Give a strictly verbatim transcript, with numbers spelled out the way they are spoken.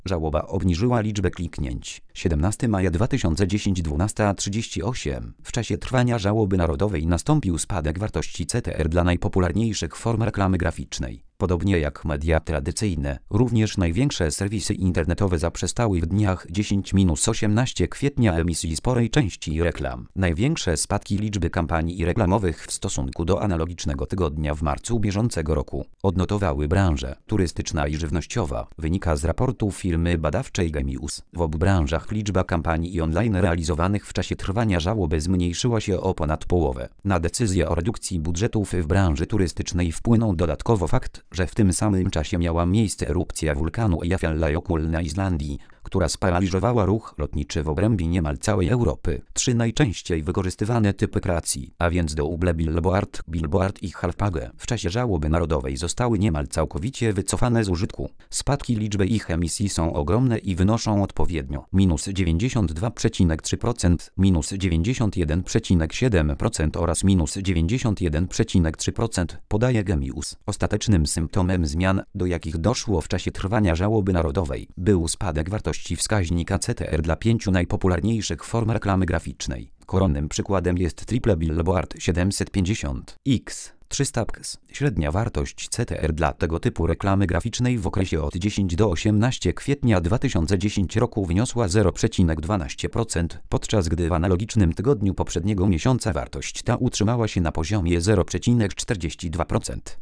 Żałoba obniżyła liczbę kliknięć. siedemnastego maja dwa tysiące dziesiątego dwunasta trzydzieści osiem. W czasie trwania żałoby narodowej nastąpił spadek wartości C T R dla najpopularniejszych form reklamy graficznej. Podobnie jak media tradycyjne, również największe serwisy internetowe zaprzestały w dniach dziesiątego do osiemnastego kwietnia emisji sporej części reklam. Największe spadki liczby kampanii reklamowych w stosunku do analogicznego tygodnia w marcu bieżącego roku odnotowały branże turystyczna i żywnościowa, wynika z raportu firmy badawczej Gemius. W obu branżach liczba kampanii online realizowanych w czasie trwania żałoby zmniejszyła się o ponad połowę. Na decyzję o redukcji budżetów w branży turystycznej wpłynął dodatkowo fakt, że w tym samym czasie miała miejsce erupcja wulkanu Eyjafjallajökull na Islandii, która sparaliżowała ruch lotniczy w obrębie niemal całej Europy. Trzy najczęściej wykorzystywane typy kreacji, a więc double billboard, billboard i half-page, w czasie żałoby narodowej zostały niemal całkowicie wycofane z użytku. Spadki liczby ich emisji są ogromne i wynoszą odpowiednio minus dziewięćdziesiąt dwa przecinek trzy procent, minus dziewięćdziesiąt jeden przecinek siedem procent oraz minus dziewięćdziesiąt jeden przecinek trzy procent, podaje Gemius. Ostatecznym symptomem zmian, do jakich doszło w czasie trwania żałoby narodowej, był spadek wartości wskaźnika C T R dla pięciu najpopularniejszych form reklamy graficznej. Koronnym przykładem jest Triple Billboard siedemset pięćdziesiąt X trzysta P X. Średnia wartość C T R dla tego typu reklamy graficznej w okresie od dziesiątego do osiemnastego kwietnia dwa tysiące dziesiątego roku wyniosła zero przecinek dwanaście procent, podczas gdy w analogicznym tygodniu poprzedniego miesiąca wartość ta utrzymała się na poziomie zero przecinek czterdzieści dwa procent.